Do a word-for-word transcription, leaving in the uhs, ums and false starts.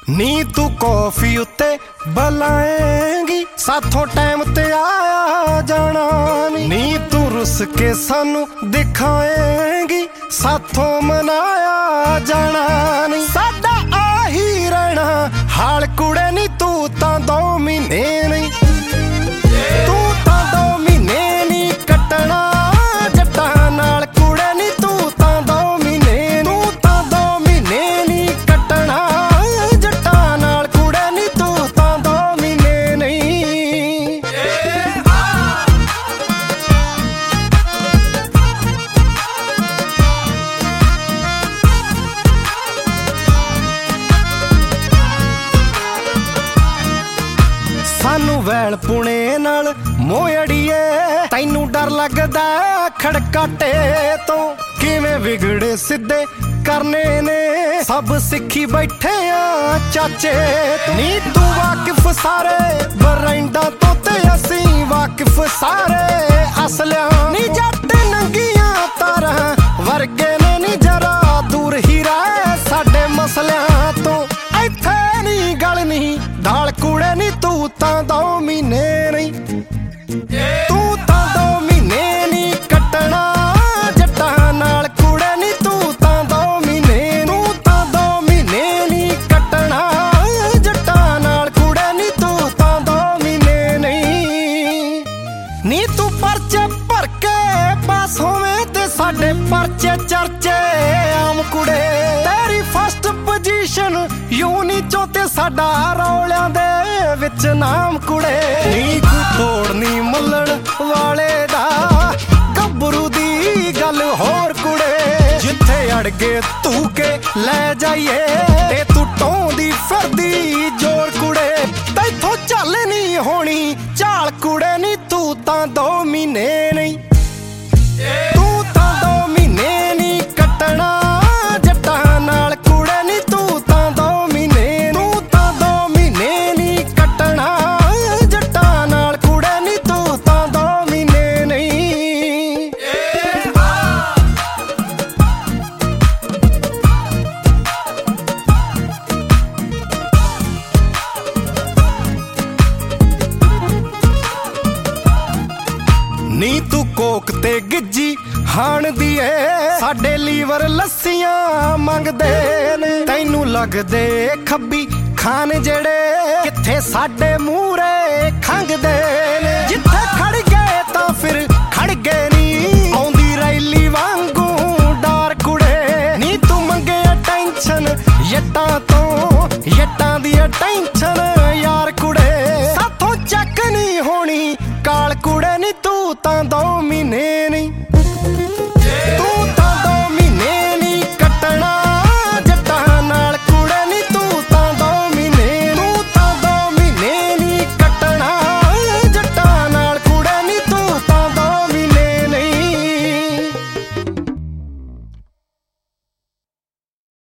ਨੀ ਤੂੰ ਕੌਫੀ ਉੱਤੇ ਬੁਲਾਏਂਗੀ ਸਾਥੋਂ ਟਾਈਮ ਤੇ ਆਇਆ ਜਾਣਾ ਨੀ ਨੀ ਤੂੰ ਰੁੱਸ ਕੇ ਸਾਨੂੰ ਦਿਖਾਏਂਗੀ ਸਾਥੋਂ ਮਨਾਇਆ ਜਾਣਾ ਨੀ ਸਾਡਾ ਆਹੀ ਰਹਿਣਾ ਹਾਲ ਕੁੜੇ ਨੀ ਤੂੰ ਤਾਂ ਦੋ ਮਹੀਨੇ ਨਹੀਂ ਤੂੰ ਤਾਂ ਦੋ ਮਹੀਨੇ ਨਹੀਂ ਕੱਟਣਾ ਜੱਟਾਂ ਨਾਲ ਕੁੜੇ ਨੀ ਤੂੰ ਤਾਂ ਦੋ ਮਹੀਨੇ ਤੂੰ ਤਾਂ ਦੋ ਮਹੀਨੇ ਨਹੀਂ ਕੱਟਣਾ ਜੱਟਾਂ ਨਾਲ ਕੁੜੇ ਨੀ ਤੂੰ ਤਾਂ ਦੋ ਮਹੀਨੇ ਨਹੀਂ ਸਾਨੂੰ ਵੈਲ ਪੁਣੇ ਨਾਲ ਮੋੜੀਏ ਤੈਨੂੰ ਡਰ ਲੱਗਦਾ ਖੜਕਾਟੇ ਤੋਂ ਕਿਵੇਂ ਵਿਗੜੇ ਸਿੱਧੇ ਕਰਨੇ ਨੇ ਸਭ ਸਿੱਖੀ ਬੈਠੇ ਆ ਚਾਚੇ ਨੀ ਤੂੰ ਵਾਕਿਫ ਸਾਰੇ ਬਰੈਂਡਾਂ ਤੋਂ ਤੇ ਅਸੀਂ ਵਾਕਿਫ ਸਾਰੇ ਅਸਲਿਆਂ ਨੀ ਜੱਟ ਨੰਗੀਆਂ ਤਾਰਾਂ ਵਰਗੇ ਨੇ ਨੀ ਜਰਾ ਦੂਰ ਹੀ ਰਹਿ ਸਾਡੇ ਮਸਲਿਆਂ ਤੋਂ ਇੱਥੇ ਨੀ ਗੱਲ ਨਹੀਂ ਦਾਲ ਕੂੜੇ ਨੀ ਤੂੰ ਤਾਂ ਦੋ ਮਹੀਨੇ ਨਹੀਂ ਤੂੰ ਤਾਂ ਦੋ ਮਹੀਨੇ ਨਹੀਂ ਕੱਟਣਾ ਜੱਟਾਂ ਨਾਲ ਕੂੜੇ ਨੀ ਤੂੰ ਤਾਂ ਦੋ ਮਹੀਨੇ ਤੂੰ ਤਾਂ ਦੋ ਮਹੀਨੇ ਨਹੀਂ ਕੱਟਣਾ ਜੱਟਾਂ ਨਾਲ ਕੂੜੇ ਨੀ ਤੂੰ ਤਾਂ ਦੋ ਮਹੀਨੇ ਨਹੀਂ ਨੀ ਤੂੰ ਪਰਚੇ ਭਰ ਕੇ ਪਾਸ ਹੋਵੇਂ ਤੇ ਸਾਡੇ ਪਰਚੇ ਚਰਚੇ ਆਮ ਕੁੜੇ ਤੇਰੀ ਫਸਟ ਪੋਜੀਸ਼ਨ ਯੂਨੀ ਚੋਂ ਤੇ ਸਾਡਾ ਰੌਲਿਆਂ ਦੇ ਵਿੱਚ ਨਾਮ ਕੁੜੇ ਨੀ ਕੋ ਤੋੜਨੀ ਮੱਲਣ ਵਾਲੇ ਦਾ ਗੱਭਰੂ ਦੀ ਗੱਲ ਹੋਰ ਕੁੜੇ ਜਿੱਥੇ ਅੜ ਗਏ ਤੂੰ ਕੇ ਲੈ ਜਾਈਏ ਤੇ ਤੂੰ ਟੋਂਦੀ ਫਿਰਦੀ ਜੋਰ ਕੁੜੇ ਤੈਥੋਂ ਚੱਲ ਨਹੀਂ ਹੋਣੀ ਝਾਲ ਕੁੜੇ ਨੀ ਤੂੰ ਤਾਂ ਦੋ ਮਹੀਨੇ ਨਹੀਂ ਤੂੰ ਤਾਂ ਦੋ ਮਹੀਨੇ ਨਹੀਂ ਕੱਟਣਾ ਜੱਟਾਂ ਨਾਲ ਕੁੜੇ ਨੀ ਤੂੰ ਤਾਂ ਦੋ ਮਹੀਨੇ ਤੂੰ ਤਾਂ ਦੋ ਮਹੀਨੇ ਨਹੀਂ ਕੱਟਣਾ ਜੱਟਾਂ ਨਾਲ ਕੁੜੇ ਨੀ ਤੂੰ ਤਾਂ ਦੋ ਮਹੀਨੇ ਨਹੀਂ ਨੀ ਤੂੰ ਕੋਕ ਤੇ ਗਿੱਜੀ ਹਾਣਦੀ ਏ ਸਾਡੇ ਲੀਵਰ ਲੱਸੀਆਂ ਮੰਗਦੇ ਨੇ ਤੈਨੂੰ ਲੱਗਦੇ ਖੱਬੀ ਖਾਨ ਜਿਹੜੇ ਕਿੱਥੇ ਸਾਡੇ ਮੂਹਰੇ ਖੰਗਦੇ ਨੇ ਜਿੱਥੇ ਖੜ ਗਏ ਤਾਂ ਫਿਰ ਖੜ ਗਏ ਨੀ ਆਉਂਦੀ ਰੈਲੀ ਵਾਂਗੂ ਡਾਰ ਕੁੜੇ ਨੀ ਤੂੰ ਮੰਗੇ ਟੈਨਸ਼ਨ ਯੱਟਾਂ ਤੋਂ ਯੱਟਾਂ ਦੀ ਟੈਨਸ਼ਨ ਯਾਰ ਕੁੜੇ ਸਾਥੋਂ ਚੱਕ ਨਹੀਂ ਹੋਣੀ ਕਾਲ ਕੁੜੇ ਨੀ ਤੂੰ ਤਾਂ ਦੋ ਮਹੀਨੇ